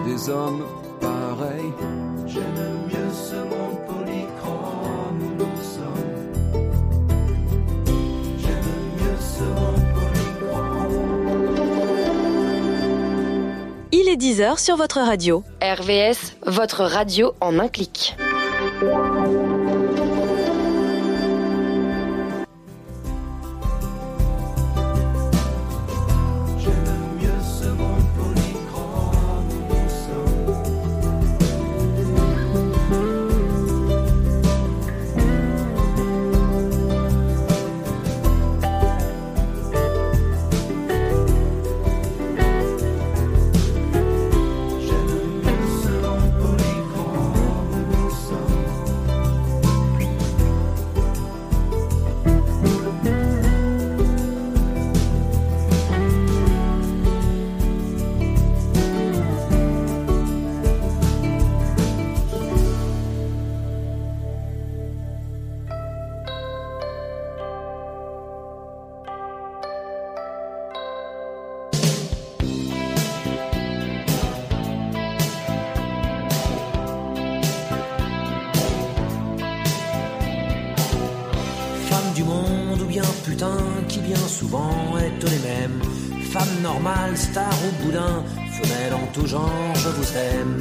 des hommes pareils. J'aime mieux ce monde polychrome où nous sommes. J'aime mieux ce monde polychrome. Il est 10h sur votre radio. RVS, votre radio en un clic. Qui bien souvent est les mêmes. Femme normale, star ou boudin, femelle en tout genre, je vous aime.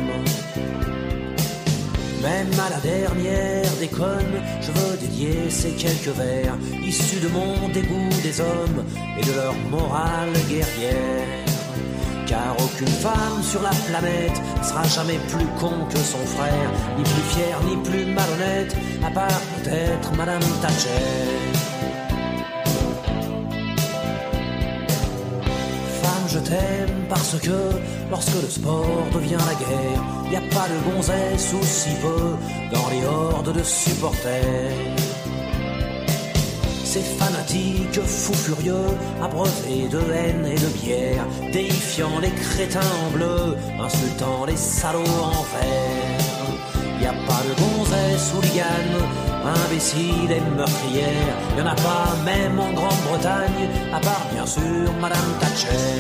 Même à la dernière déconne, je veux dédier ces quelques vers issus de mon dégoût des hommes et de leur morale guerrière. Car aucune femme sur la planète sera jamais plus con que son frère, ni plus fière ni plus malhonnête, à part peut-être Madame Thatcher. Je t'aime parce que lorsque le sport devient la guerre, y a pas de gonzesse ou si peu dans les hordes de supporters. Ces fanatiques fous furieux, abreuvés de haine et de bière, déifiant les crétins en bleu, insultant les salauds en vert. Y a pas de gonzesse hooligan, imbécile et meurtrière, y en a pas même en Grande-Bretagne, à part bien sûr Madame Thatcher.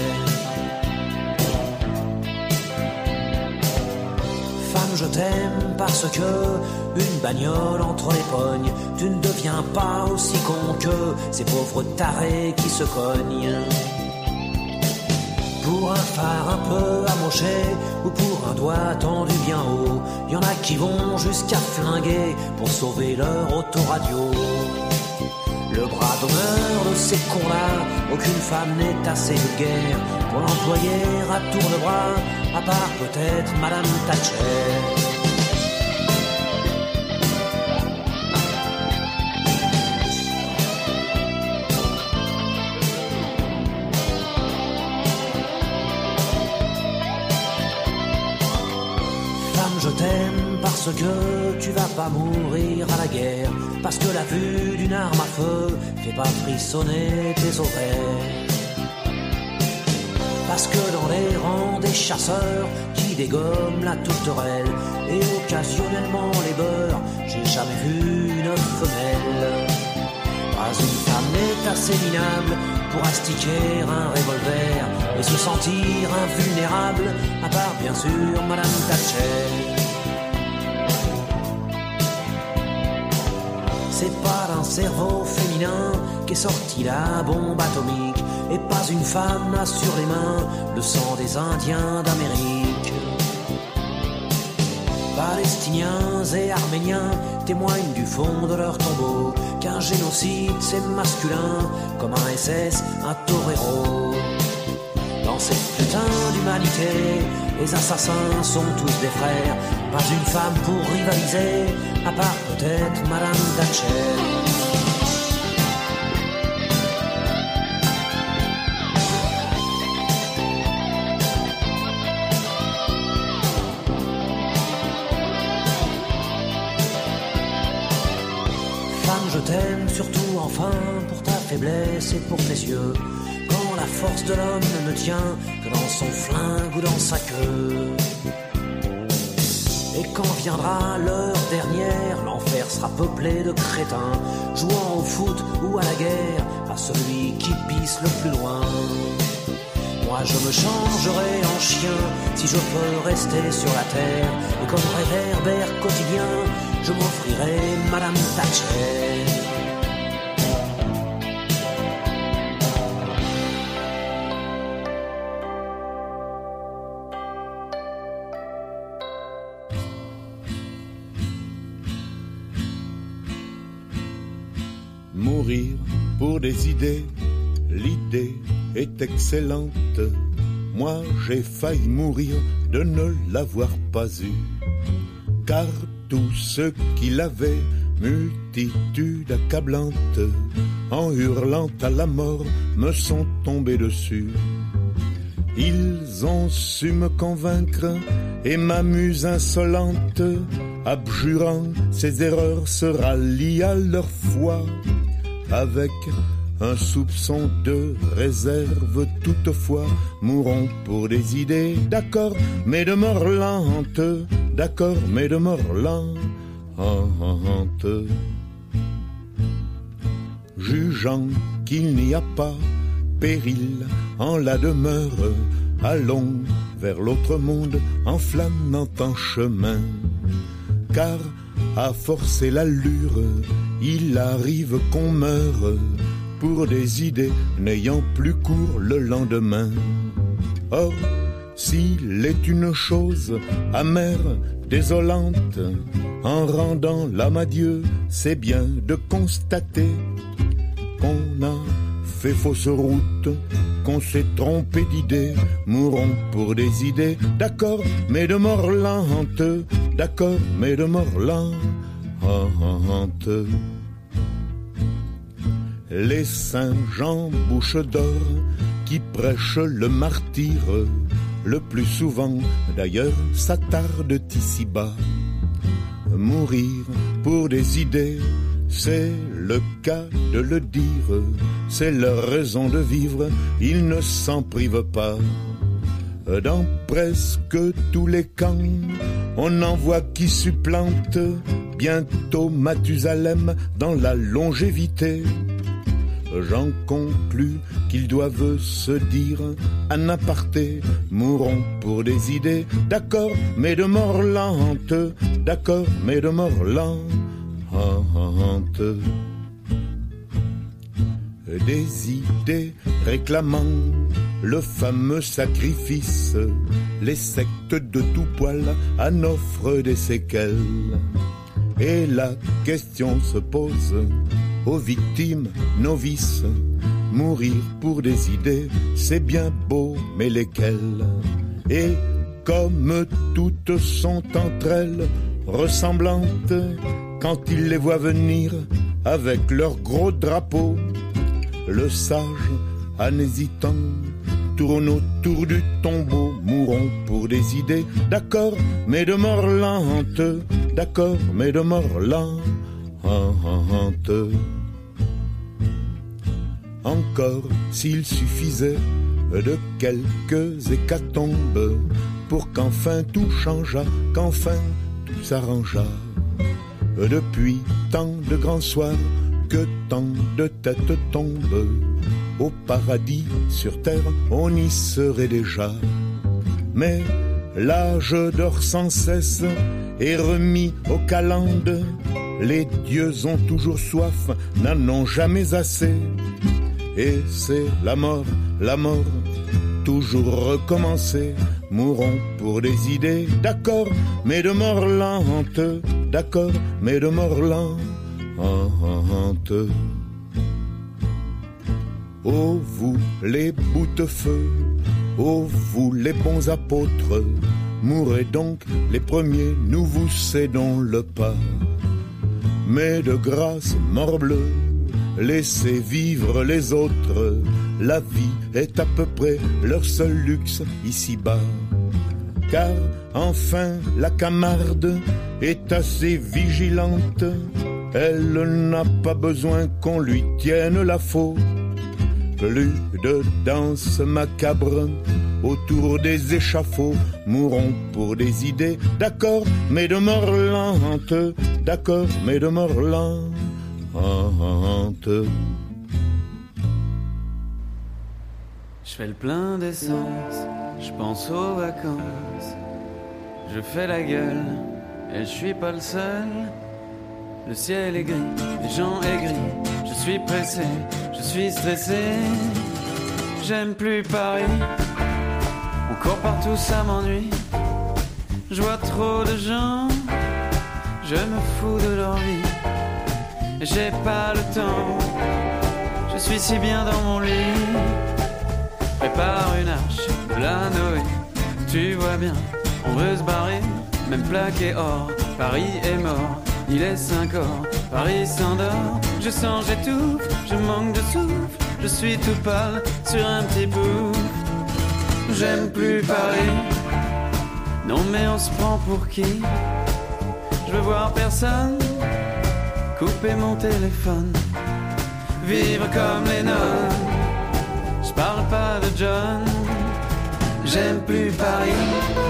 Femme, je t'aime parce que une bagnole entre les pognes, tu ne deviens pas aussi con que ces pauvres tarés qui se cognent. Pour un phare un peu amoché ou pour un doigt tendu bien haut, y en a qui vont jusqu'à flinguer pour sauver leur autoradio. Le bras d'honneur de ces cons-là, aucune femme n'est assez vulgaire pour l'employer à tour de bras, à part peut-être Madame Thatcher. Je t'aime parce que tu vas pas mourir à la guerre, parce que la vue d'une arme à feu fait pas frissonner tes ovaires, parce que dans les rangs des chasseurs qui dégomment la tourterelle et occasionnellement les beurres, j'ai jamais vu une femelle. Pas une femme n'est assez minable pour astiquer un revolver et se sentir invulnérable, à part bien sûr Madame Thatcher. C'est pas d'un cerveau féminin qu'est sortie la bombe atomique, et pas une femme n'a sur les mains le sang des Indiens d'Amérique. Palestiniens et Arméniens témoignent du fond de leur tombeau qu'un génocide c'est masculin comme un SS, un torero. Dans cette putain d'humanité, les assassins sont tous des frères, pas une femme pour rivaliser, à part peut-être Madame Thatcher. Femme, je t'aime surtout enfin pour ta faiblesse et pour tes yeux, quand la force de l'homme ne tient que dans son flingue ou dans sa queue. Et quand viendra l'heure dernière, l'enfer sera peuplé de crétins, jouant au foot ou à la guerre, à celui qui pisse le plus loin. Moi je me changerai en chien si je peux rester sur la terre. Et comme réverbère quotidien, je m'offrirai Madame Thatcher. Mourir pour des idées, l'idée est excellente. Moi j'ai failli mourir de ne l'avoir pas eu, car tous ceux qui l'avaient, multitude accablante, en hurlant à la mort, me sont tombés dessus. Ils ont su me convaincre et ma muse insolente, abjurant ses erreurs, se rallie à leur foi, avec un soupçon de réserve toutefois. Mourons pour des idées, d'accord, mais de mort lente, d'accord, mais de mort lente. Jugeant qu'il n'y a pas péril en la demeure, allons vers l'autre monde en flânant en chemin, car à forcer l'allure, il arrive qu'on meure pour des idées n'ayant plus cours le lendemain. Or, s'il est une chose amère, désolante, en rendant l'âme à Dieu, c'est bien de constater qu'on a fait fausse route, qu'on s'est trompé d'idées. Mourons pour des idées, d'accord, mais de mort lente, d'accord, mais de mort lente. Les saints Jean bouche d'or qui prêchent le martyre, le plus souvent d'ailleurs s'attardent ici-bas. Mourir pour des idées, c'est le cas de le dire, c'est leur raison de vivre, ils ne s'en privent pas. Dans presque tous les camps, on en voit qui supplantent bientôt Mathusalem dans la longévité. J'en conclus qu'ils doivent se dire en aparté, mourons pour des idées, d'accord, mais de mort lente, d'accord, mais de mort lente. Des idées réclamant le fameux sacrifice, les sectes de tout poil en offrent des séquelles. Et la question se pose aux victimes novices, mourir pour des idées, c'est bien beau, mais lesquelles? Et comme toutes sont entre elles ressemblantes, quand ils les voient venir avec leur gros drapeau, le sage, en hésitant, tourne autour du tombeau. Mourons pour des idées, d'accord, mais de mort lente, d'accord, mais de mort lente. Encore s'il suffisait de quelques hécatombes pour qu'enfin tout changeât, qu'enfin tout s'arrangeât. Depuis tant de grands soirs que tant de têtes tombent, au paradis sur terre on y serait déjà. Mais l'âge dort sans cesse et remis aux calendes, les dieux ont toujours soif, n'en ont jamais assez. Et c'est la mort, toujours recommencer. Mourons pour des idées, d'accord, mais de mort lente, d'accord, mais de mort lente. Ô vous les boutefeux, ô vous les bons apôtres, mourrez donc les premiers, nous vous cédons le pas. Mais de grâce, morbleu, laissez vivre les autres, la vie est à peu près leur seul luxe ici-bas. Car enfin la Camarde est assez vigilante, elle n'a pas besoin qu'on lui tienne la faute. Plus de danse macabre autour des échafauds, mourons pour des idées, d'accord, mais de mort lente, d'accord, mais de mort lente. Je fais le plein d'essence, je pense aux vacances. Je fais la gueule, et je suis pas le seul. Le ciel est gris, les gens aigris. Je suis pressé, je suis stressé. J'aime plus Paris, on court partout, ça m'ennuie. Je vois trop de gens, je me fous de leur vie. J'ai pas le temps, je suis si bien dans mon lit. Prépare une arche de la Noé, tu vois bien, on veut se barrer. Même plaqué or, Paris est mort. Il est 5 heures, Paris s'endort. Je sens, j'étouffe, je manque de souffle. Je suis tout pâle sur un petit bout. J'aime plus Paris. Non mais on se prend pour qui? Je veux voir personne. Couper mon téléphone. Vivre comme les nonnes. Je parle pas de John. J'aime plus Paris.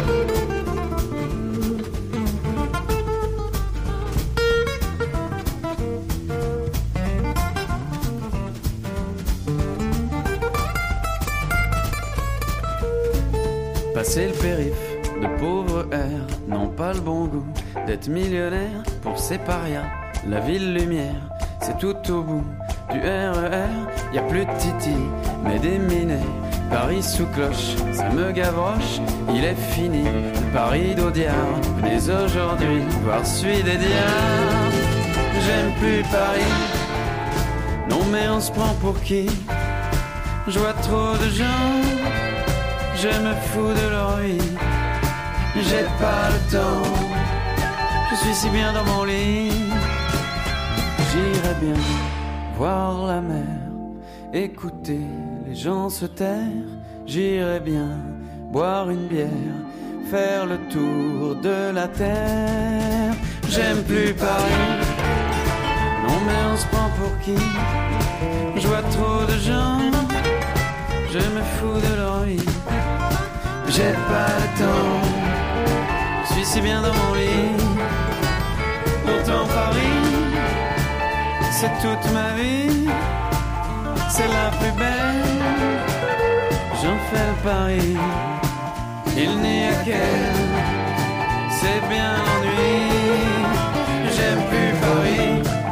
Passer le périph', de pauvres airs n'ont pas le bon goût d'être millionnaire pour ces parias. La ville lumière, c'est tout au bout du RER. Y a plus de titi, mais des minets. Paris sous cloche, ça me gavroche. Il est fini, le Paris d'Audiard. Venez aujourd'hui voir celui des diables. J'aime plus Paris. Non mais on se prend pour qui? Je vois trop de gens. Je me fous de leur vie, j'ai pas le temps, je suis si bien dans mon lit. J'irais bien voir la mer, écouter les gens se taire. J'irais bien boire une bière, faire le tour de la terre. J'aime plus Paris, non mais on se prend pour qui? Je vois trop de gens, je me fous de leur vie. J'ai pas le temps, je suis si bien dans mon lit. Pourtant Paris, c'est toute ma vie. C'est la plus belle, j'en fais le pari. Il n'y a qu'elle, c'est bien l'ennui. J'aime plus Paris.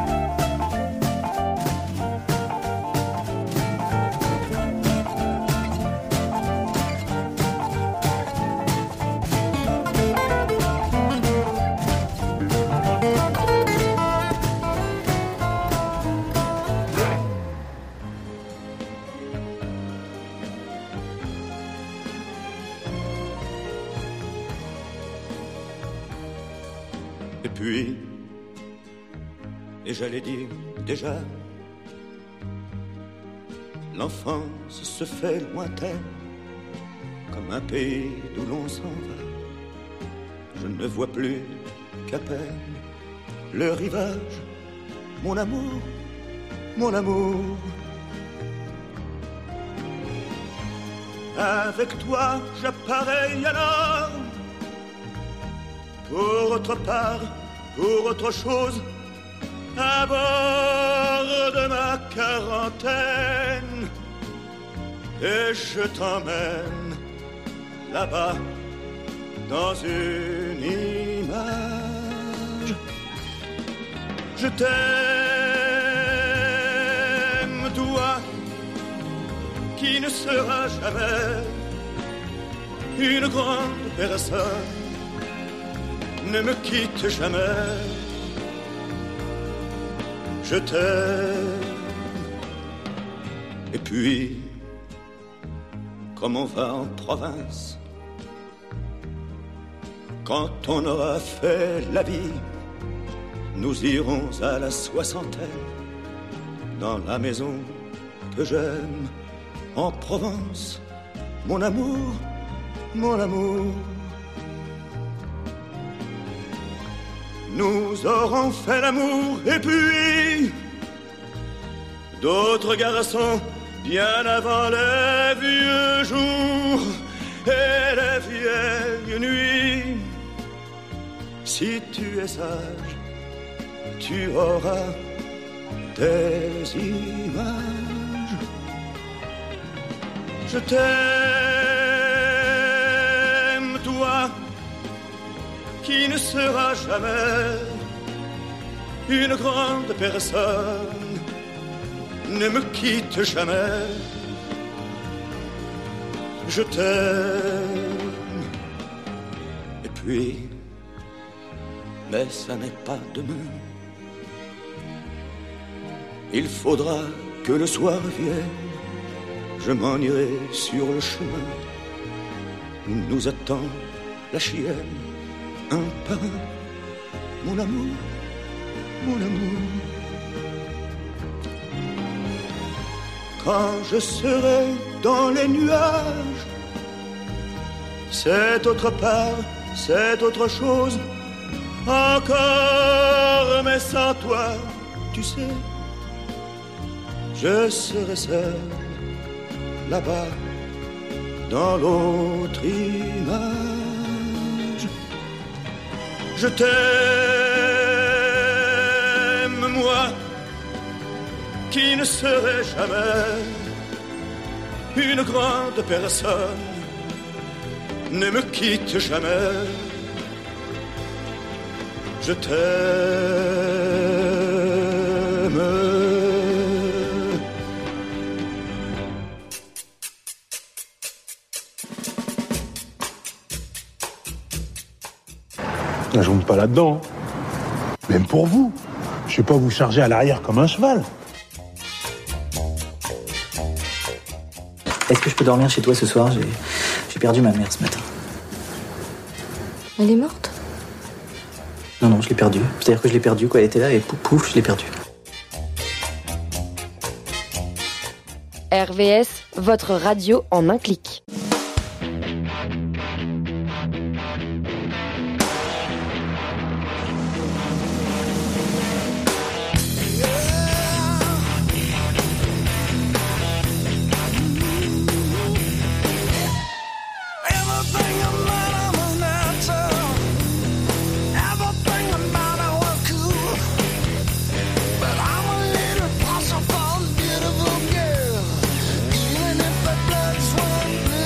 Et j'allais dire déjà, l'enfance se fait lointaine, comme un pays d'où l'on s'en va. Je ne vois plus qu'à peine le rivage, mon amour, mon amour. Avec toi j'appareille alors, pour autre part, pour autre chose, à bord de ma quarantaine, et je t'emmène là-bas dans une image. Je t'aime, toi qui ne seras jamais une grande personne. Ne me quitte jamais. Je t'aime. Et puis, comme on va en province, quand on aura fait la vie, nous irons à la 60aine, dans la maison que j'aime, en Provence, mon amour, mon amour. Nous aurons fait l'amour et puis d'autres garçons bien avant les vieux jours et les vieilles nuits. Si tu es sage, tu auras des images. Je t'aime, toi, qui ne seras jamais une grande personne. Ne me quitte jamais. Je t'aime. Et puis, mais ça n'est pas demain. Il faudra que le soir vienne. Je m'en irai sur le chemin où nous attend la chienne. Un par un, mon amour, mon amour. Quand je serai dans les nuages, c'est autre part, c'est autre chose encore, mais sans toi, tu sais, je serai seul là-bas dans l'autre image. Je t'aime, moi, qui ne serai jamais une grande personne. Ne me quitte jamais. Je t'aime. Je ne monte pas là-dedans. Même pour vous. Je ne vais pas vous charger à l'arrière comme un cheval. Est-ce que je peux dormir chez toi ce soir ? J'ai perdu ma mère ce matin. Elle est morte ? Non, je l'ai perdue. C'est-à-dire que je l'ai perdue, quoi. Elle était là et pouf, je l'ai perdue. RVS, votre radio en un clic. Beautiful girl, even if her blood's one blue.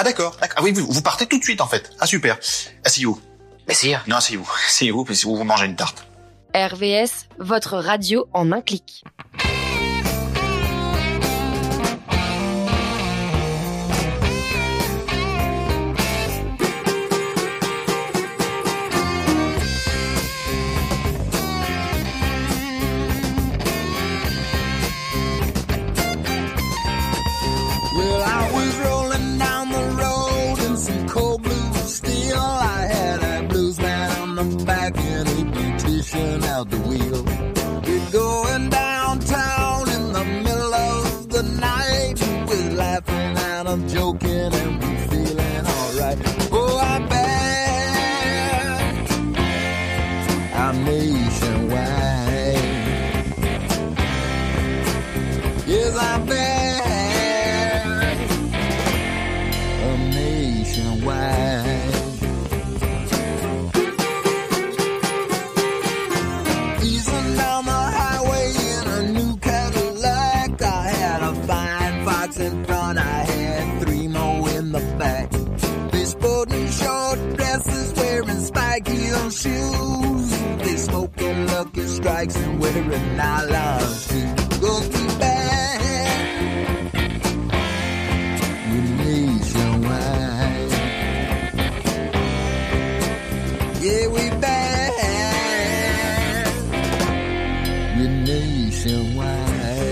Ah d'accord. Ah oui, vous partez tout de suite en fait. Ah super. Asseyez-vous. Messire. Non, asseyez-vous. Asseyez-vous, puis vous mangez une tarte. RVS, votre radio en un clic. Out the wheel. We're going downtown in the middle of the night. We're laughing and I'm joking and we're feeling alright. Oh, I'm back. I'm nationwide. Yes, I'm back. I'm nationwide. In front, I had 3 more in the back. They sporting short dresses, wearing spike heel shoes. They smoking Lucky Strikes and wearing nylons too. Go be back, we're nationwide. Yeah, we back, we're nationwide.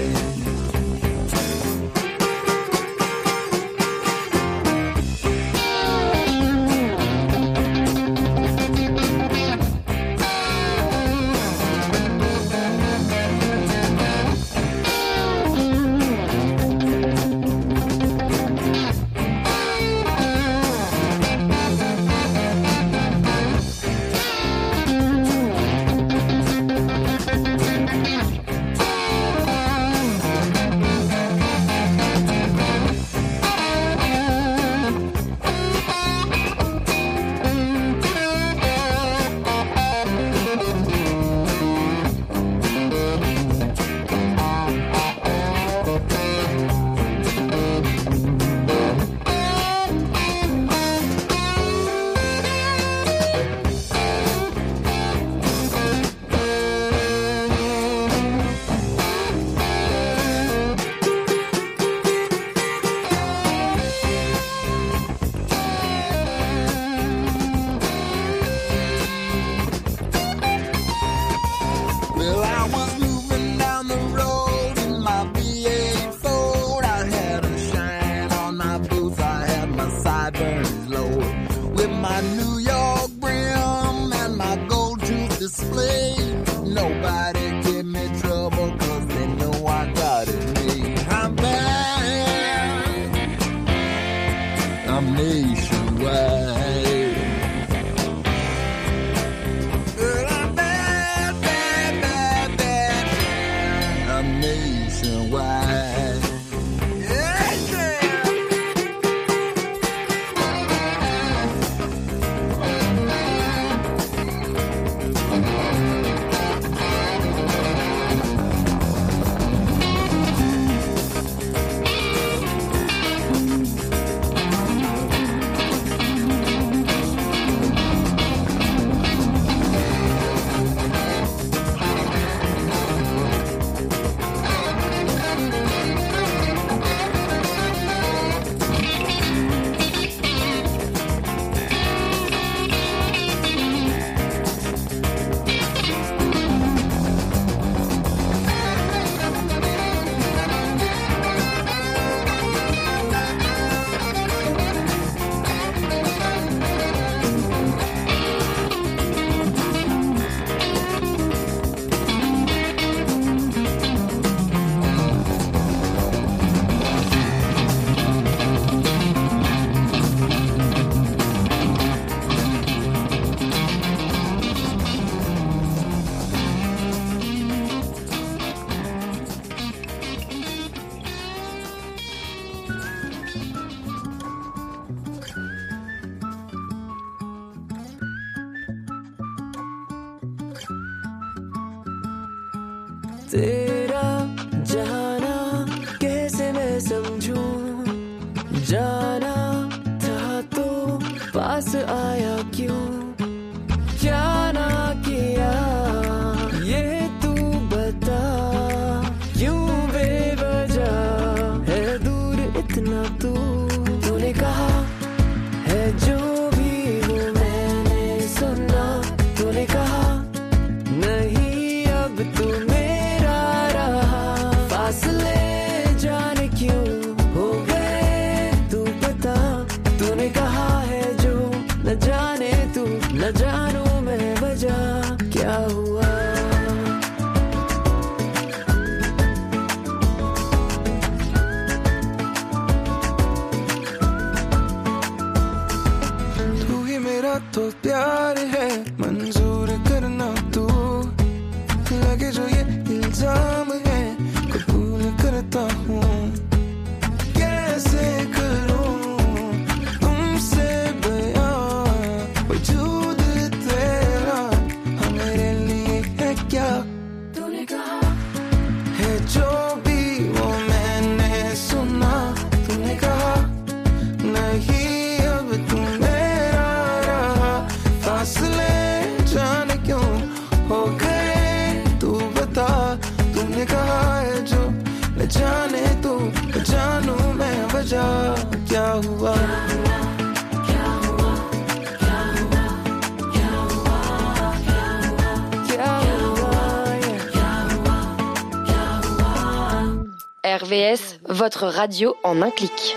तेरा जाना कैसे मैं समझूं, जाना था आया क्यों, क्या ना किया ये तू बता, क्यों बेवजह है दूर इतना तू। तूने कहा है जो भी वो मैंने सुना, तूने कहा नहीं अब तू मेरा रहा, फासले जाने क्यों हो गए तू बता। तूने कहा है जो न जाने तू, न जानू मैं वजह क्या हुआ। तू ही मेरा तो प्यार है, मंजूर करना तू, लगे जो ये इल्जाम है कबूल करता हूँ। कैसे करूँ तुमसे बयां, वजूद तेरा मेरे लिए है क्या। तूने कहा है जो भी वो मैंने सुना, तूने कहा नहीं अब तू मेरा रहा, फासले जाने क्यों हो गए तू बता। तूने कहा है जो न जाने तू, न जानू मैं वजह क्या हुआ। RVS, votre radio en un clic.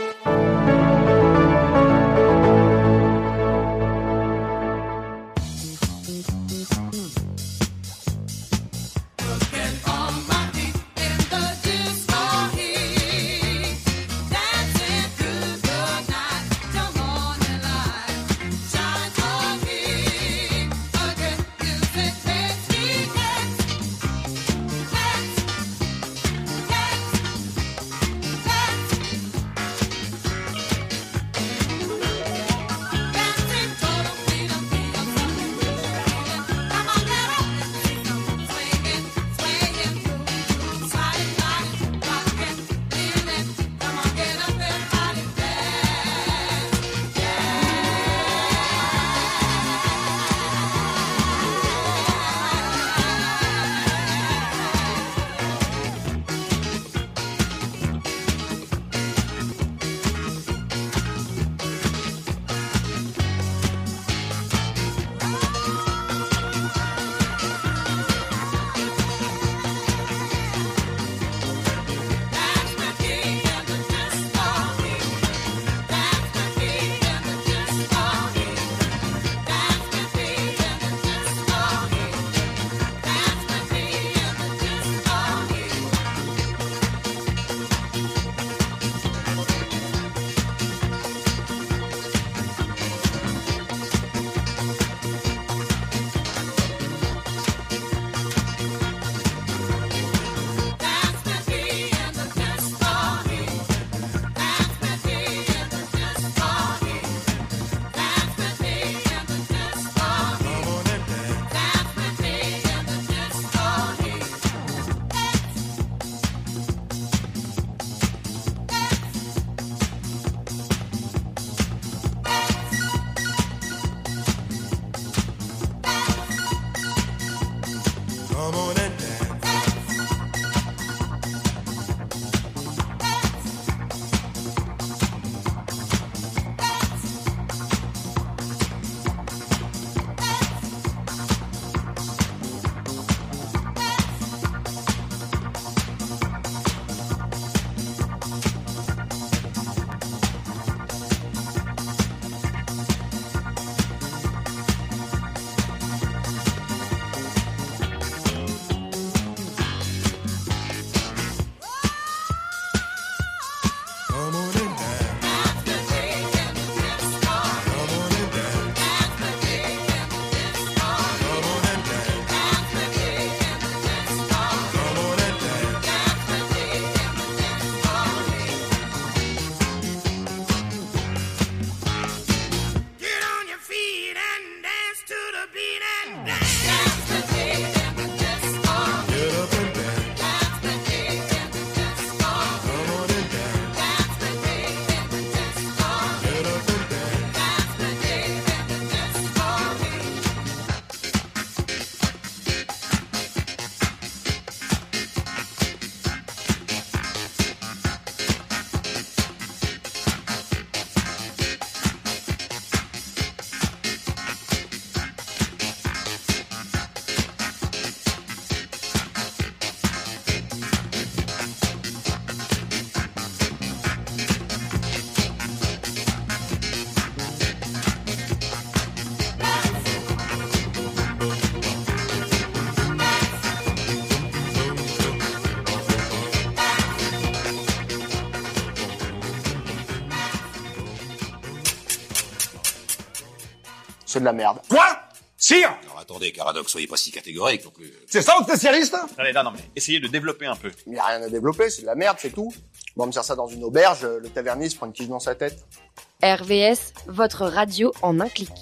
c'est de la merde. Quoi? Sire? Alors attendez, Caradoc, soyez pas si catégorique non plus. C'est ça votre spécialiste? Allez, non, mais essayez de développer un peu. Il n'y a rien à développer, c'est de la merde, c'est tout. Bon, on me sert ça dans une auberge, le taverniste prend une tige dans sa tête. RVS, votre radio en un clic.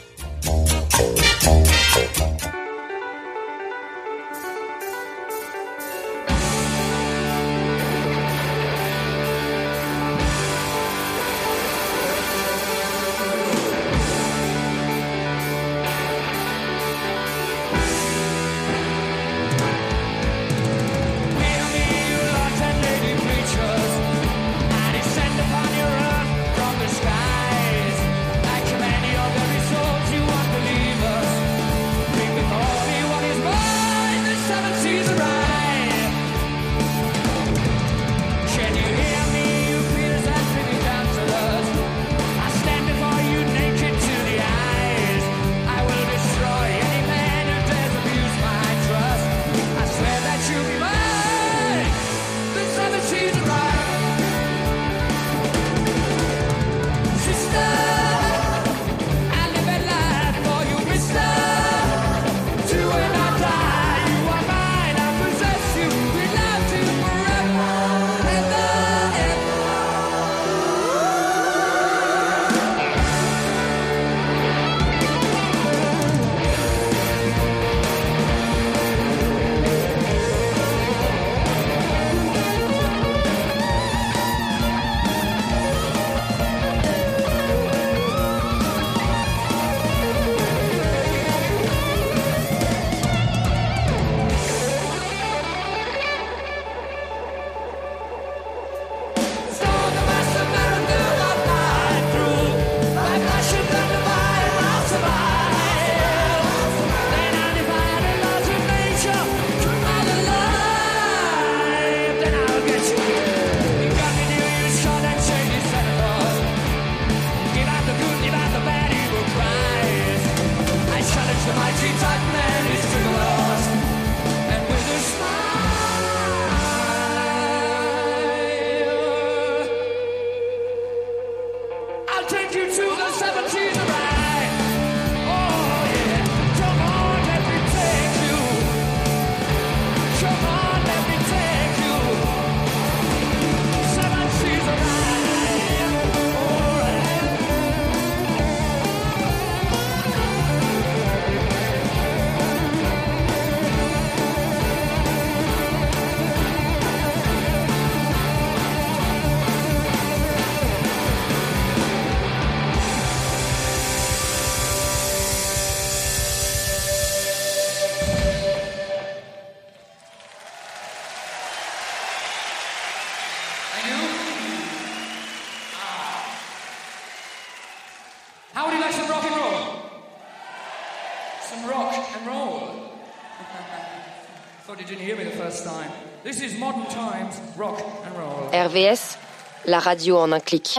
RVS, la radio en un clic.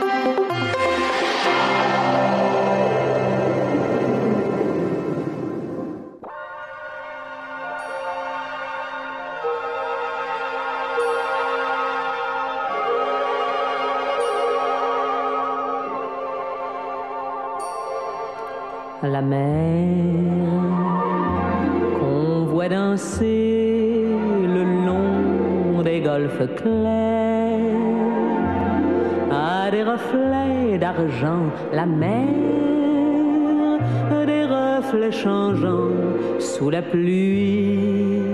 La mer qu'on voit danser le long des golfes clairs a des reflets d'argent. La mer, des reflets changeants sous la pluie.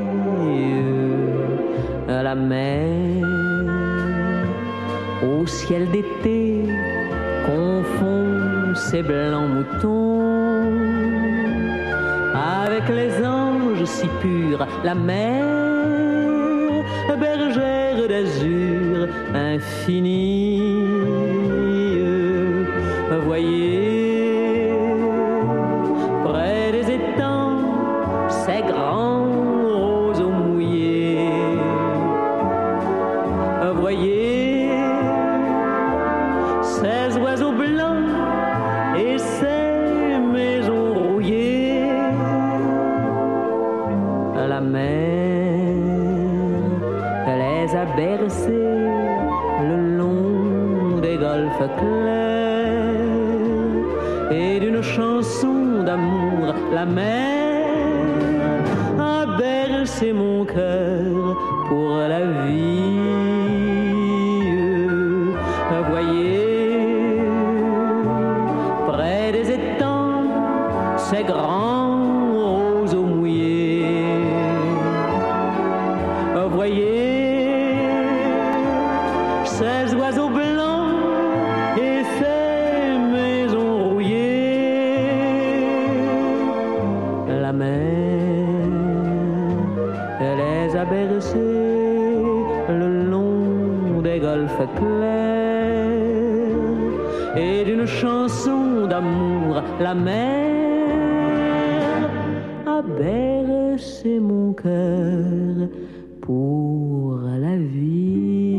La mer au ciel d'été confond ses blancs moutons avec les anges si purs. La mer, bergère d'azur infini. Voyez, près des étangs, ces grands roseaux mouillés. Voyez, ces oiseaux blancs et ces maisons rouillées. La mer les a bercés le long des golfes clairs et d'une chanson d'amour. La mer a bercé mon cœur pour la vie. Voyez, près des étangs, ces grands roseaux mouillés. Voyez, ces oiseaux blancs et ces maisons rouillées. La mer, elle les a bercés le long des golfes clairs et d'une chanson d'amour. La mer a bercé mon cœur pour la vie.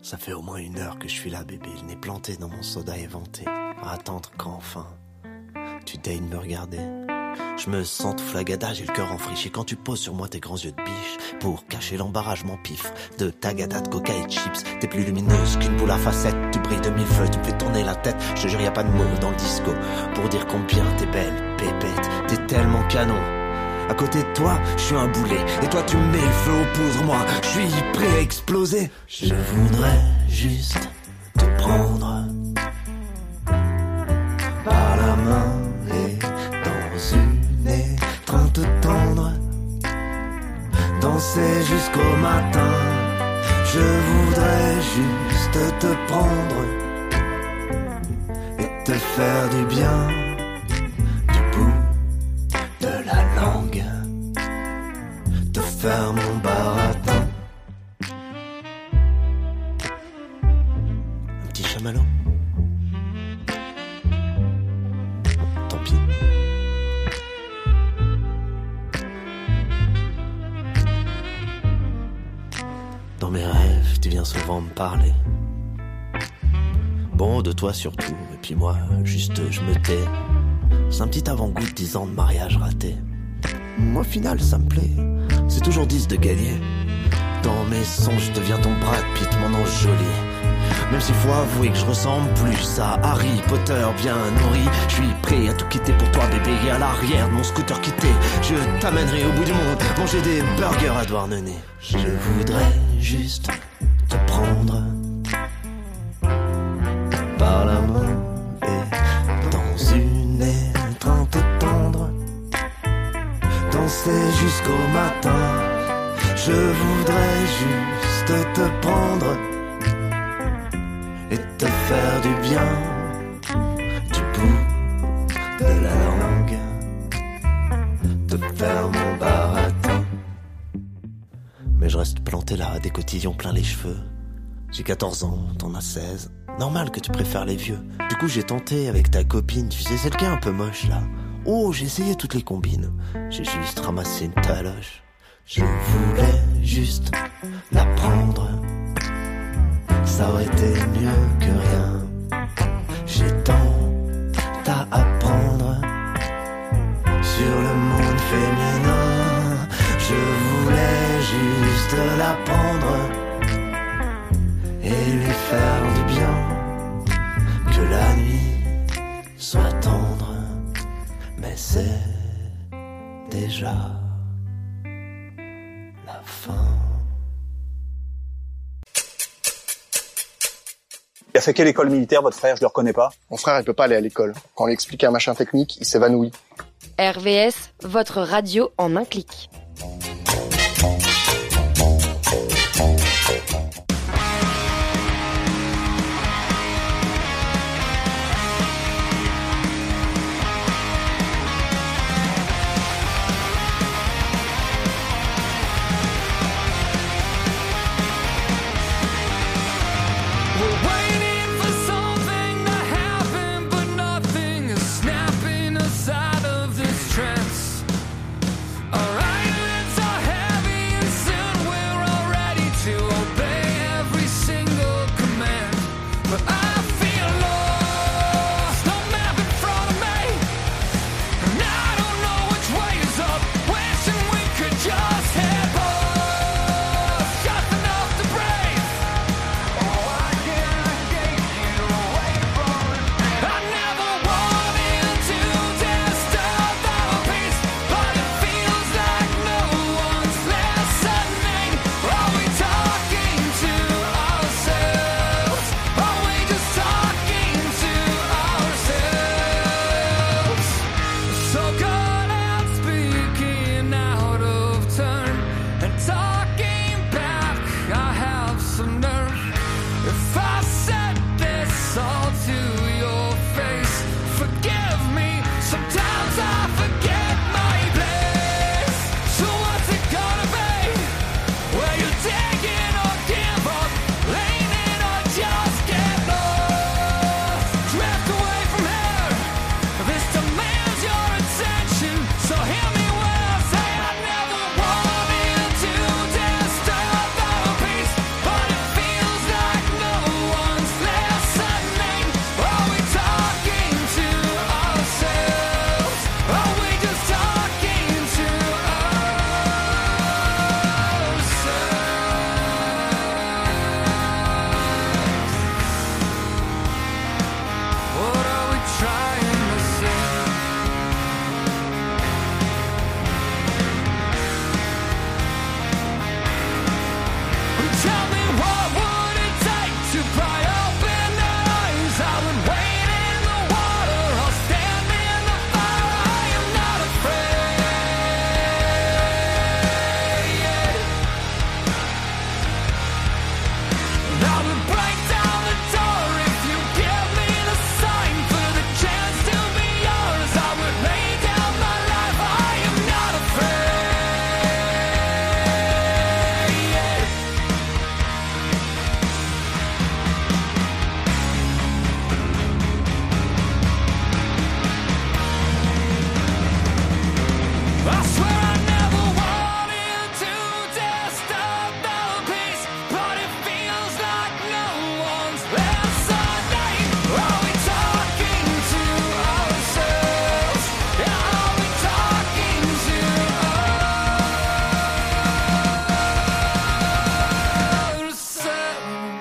Ça fait au moins 1 heure que je suis là, bébé, le nez planté dans mon soda éventé, à attendre qu'enfin tu daignes me regarder. Je me sens tout flagada, j'ai le cœur enfriché quand tu poses sur moi tes grands yeux de biche. Pour cacher l'embarras, je m'empifre de tagada, de coca et de chips. T'es plus lumineuse qu'une boule à facettes, tu brilles de 1000 feux, tu me fais tourner la tête. Je te jure, y a pas de mots dans le disco pour dire combien t'es belle, pépette. T'es tellement canon. À côté de toi, je suis un boulet. Et toi, tu mets le feu aux poudres. Moi, je suis prêt à exploser. Je voudrais juste te prendre par la main et dans une étreinte tendre, danser jusqu'au matin. Je voudrais juste te prendre et te faire du bien. Te faire mon baratin. Un petit chamallow. Tant pis. Dans mes rêves, tu viens souvent me parler. Bon, de toi surtout. Et puis moi, juste je me tais. C'est un petit avant-goût de 10 ans de mariage raté. Au final, ça me plaît. C'est toujours 10 de gagner. Dans mes songes, je deviens ton Brad Pitt, mon ange joli. Même s'il faut avouer que je ressemble plus à Harry Potter bien nourri. Je suis prêt à tout quitter pour toi, bébé. Et à l'arrière de mon scooter quitté, je t'amènerai au bout du monde manger des burgers à Douarnenez. Je voudrais juste te prendre par la main et dans une étreinte tendre, danser jusqu'au matin. Je voudrais juste te prendre et te faire du bien, du bout de la langue, te faire mon baratin. Mais je reste planté là, des cotillons plein les cheveux. J'ai 14 ans, t'en as 16. Normal que tu préfères les vieux. Du coup j'ai tenté avec ta copine, tu sais celle qui est un peu moche là. Oh, j'ai essayé toutes les combines. J'ai juste ramassé une taloche. Je voulais juste la prendre. Ça aurait été mieux que rien. J'ai tant à apprendre sur le monde féminin. Je voulais juste la prendre et lui faire du bien. Que la nuit soit tendre, mais c'est déjà la fin. Il a fait quelle école militaire, votre frère? Je le reconnais pas. Mon frère, il peut pas aller à l'école. Quand on lui explique un machin technique, il s'évanouit. RVS, votre radio en un clic.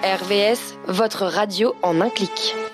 RVS, votre radio en un clic.